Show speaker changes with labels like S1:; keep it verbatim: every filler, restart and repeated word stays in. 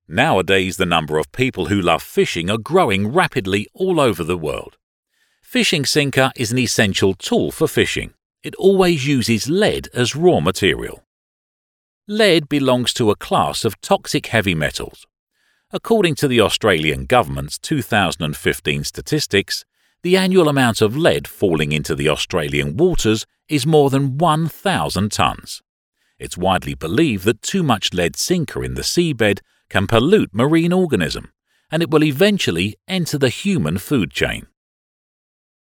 S1: Nowadays, the number of people who love fishing are growing rapidly all over the world. Fishing sinker is an essential tool for fishing. It always uses lead as raw material. Lead belongs to a class of toxic heavy metals. According to the Australian government's two thousand fifteen statistics, the annual amount of lead falling into the Australian waters is more than one thousand tonnes. It's widely believed that too much lead sinker in the seabed can pollute marine organisms, and it will eventually enter the human food chain.